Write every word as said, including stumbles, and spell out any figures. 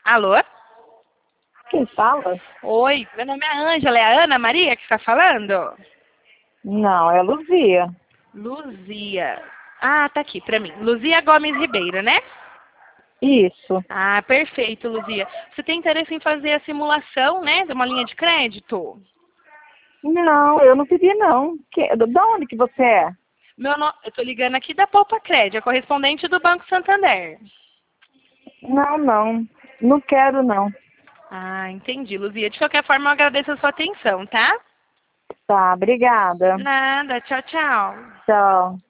Alô? Quem fala? Oi, meu nome é Ângela, é a Ana Maria que está falando? Não, é Luzia. Luzia. Ah, tá aqui pra mim. Luzia Gomes Ribeiro, né? Isso. Ah, perfeito, Luzia. Você tem interesse em fazer a simulação, né, de uma linha de crédito? Não, eu não pedi não. Que, de onde que você é? Meu no... Eu tô ligando aqui da Poupa Crédito, a correspondente do Banco Santander. Não, não. Não quero não. Ah, entendi, Luzia. De qualquer forma, eu agradeço a sua atenção, tá? Tá, obrigada. Nada, tchau, tchau. Tchau.